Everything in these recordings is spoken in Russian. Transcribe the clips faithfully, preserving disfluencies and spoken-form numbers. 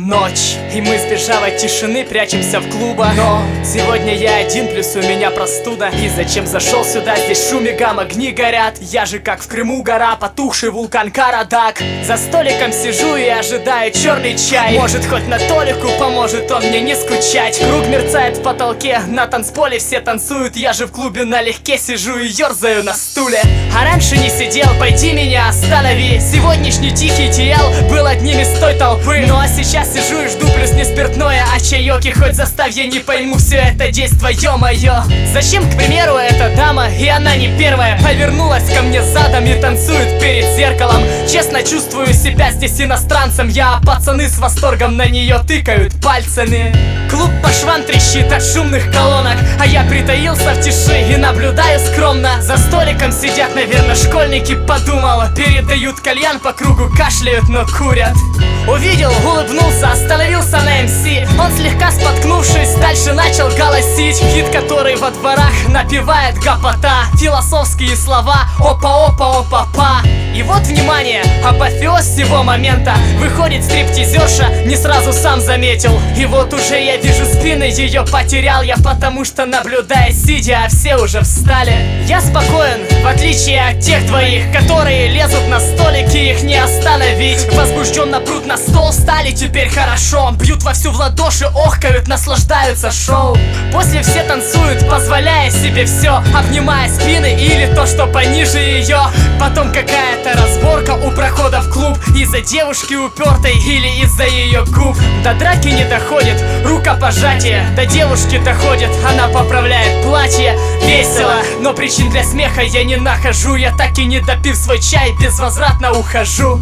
Ночь, и мы, сбежав от тишины, прячемся в клубах. Но сегодня я один, плюс у меня простуда. И зачем зашел сюда? Здесь шум и гам, огни горят. Я же как в Крыму гора, потухший вулкан Карадак. За столиком сижу и ожидаю черный чай. Может, хоть на Толику поможет он мне не скучать. Круг мерцает в потолке, на танцполе все танцуют. Я же в клубе налегке сижу и ерзаю на стуле. А раньше не сидел, пойди меня останови. Сегодняшний тихий ти эл был одним из той толпы. Ну а сейчас сижу и жду, плюс не спиртное, а чаек. И хоть заставь, я не пойму все это действо, ё-моё. Зачем, к примеру, эта дама, и она не первая, повернулась ко мне задом и танцует перед зеркалом. Честно чувствую себя здесь иностранцем я, а пацаны с восторгом на нее тыкают пальцами. Клуб по швам трещит от шумных колонок, а я притаился в тиши и наблюдаю скромно. За столиком сидят, наверное, школьники, подумала. Передают кальян по кругу, кашляют, но курят. Увидел, улыбнулся, остановился на эм си. Он слегка споткнувшись, дальше начал голосить хит, который во дворах напевает гопота. Философские слова опа-опа-опа-па. И вот, внимание, апофеоз всего момента. Выходит стриптизерша, не сразу сам заметил. И вот уже я вижу спины, ее потерял я, потому что наблюдая сидя, а все уже встали. Я спокоен, в отличие от тех двоих, которые лезут на столики, их не остановить. Возбужденно прут на стол, стали теперь хорошо. Бьют вовсю в ладоши, охкают, наслаждаются шоу. После все танцуют, позволяя себе все, обнимая спины или то, что пониже ее. Потом какая-то разборка у прохода в клуб из-за девушки упертой или из-за ее губ. До драки не доходит, рукопожатие. До девушки доходит, она поправляет платье. Весело, но причин для смеха я не нахожу. Я так и не допив свой чай, безвозвратно ухожу.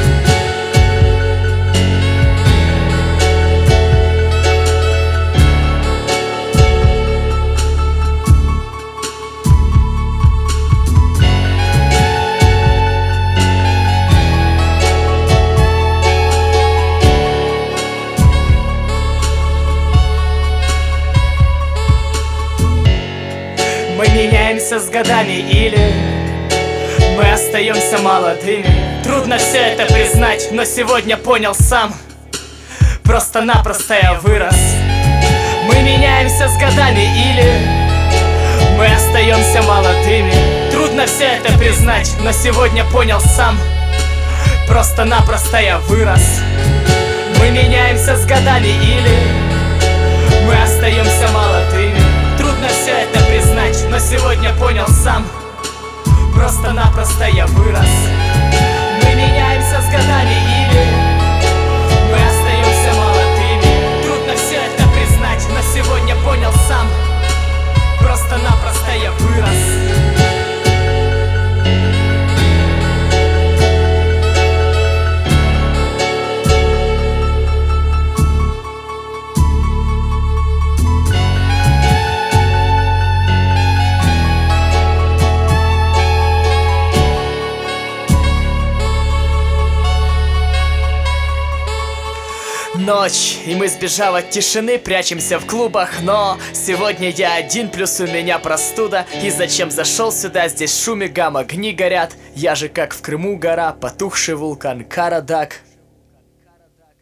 Мы меняемся с годами или мы остаемся молодыми. Трудно все это признать, но сегодня понял сам. Просто-напросто я вырос. Мы меняемся с годами или мы остаемся молодыми. Трудно все это признать, но сегодня понял сам. Просто-напросто я вырос. Мы меняемся с годами или мы остаемся молодыми. Трудно все это признать, но сегодня понял сам. Просто-напросто я вырос. Мы меняемся с годами или мы остаемся молодыми. Трудно все это признать, но сегодня понял сам. Просто-напросто я вырос. Ночь, и мы, сбежав от тишины, прячемся в клубах. Но сегодня я один, плюс у меня простуда. И зачем зашел сюда? Здесь шум и гам, огни горят. Я же как в Крыму гора, потухший вулкан Карадак.